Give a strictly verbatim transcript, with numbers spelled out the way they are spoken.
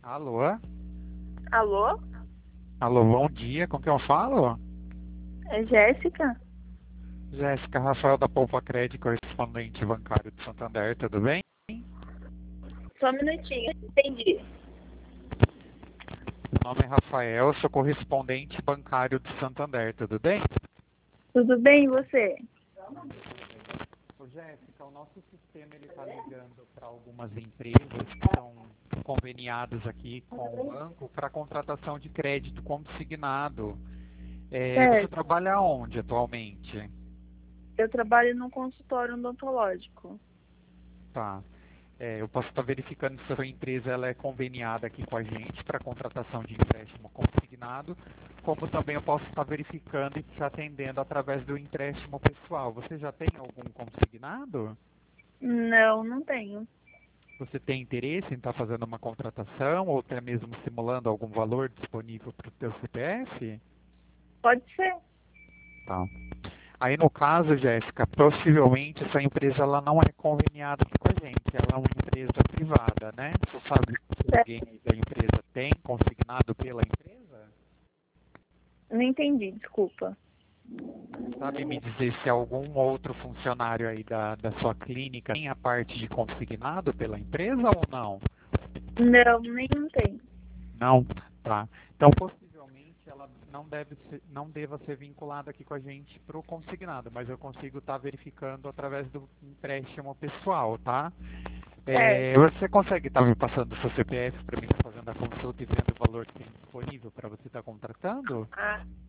Alô? Alô? Alô, bom dia, com quem eu falo? É Jéssica? Jéssica, Rafael da Poupa Crédito, correspondente bancário de Santander, tudo bem? Só um minutinho, entendi. Meu nome é Rafael, sou correspondente bancário de Santander, tudo bem? Tudo bem, e você? Ô, Jéssica, o nosso sistema ele está ligando para algumas empresas que são conveniadas aqui com o banco para contratação de crédito consignado. É, você Certo. trabalha onde atualmente? Eu trabalho num consultório odontológico. Tá. É, eu posso estar verificando se a sua empresa ela é conveniada aqui com a gente para contratação de empréstimo consignado, como também eu posso estar verificando e te atendendo através do empréstimo pessoal. Você já tem algum consignado? Não, não tenho. Você tem interesse em estar fazendo uma contratação ou até mesmo simulando algum valor disponível para o seu C P F? Pode ser. Tá. Aí no caso, Jéssica, possivelmente essa empresa ela não é conveniada aqui com a gente, ela é uma empresa privada, né? Você sabe se Certo. alguém aí da empresa tem consignado pela empresa? Não entendi, desculpa. Sabe me dizer se algum outro funcionário aí da, da sua clínica tem a parte de consignado pela empresa ou não? Não, nenhum tem. Não, tá. Então, possivelmente, ela não deve ser, não deva ser vinculada aqui com a gente para o consignado, mas eu consigo estar verificando através do empréstimo pessoal, tá? É, Certo. você consegue estar me passando o seu C P F para mim estar fazendo a consulta e vendo o valor que tem disponível para você estar contratando? Ah,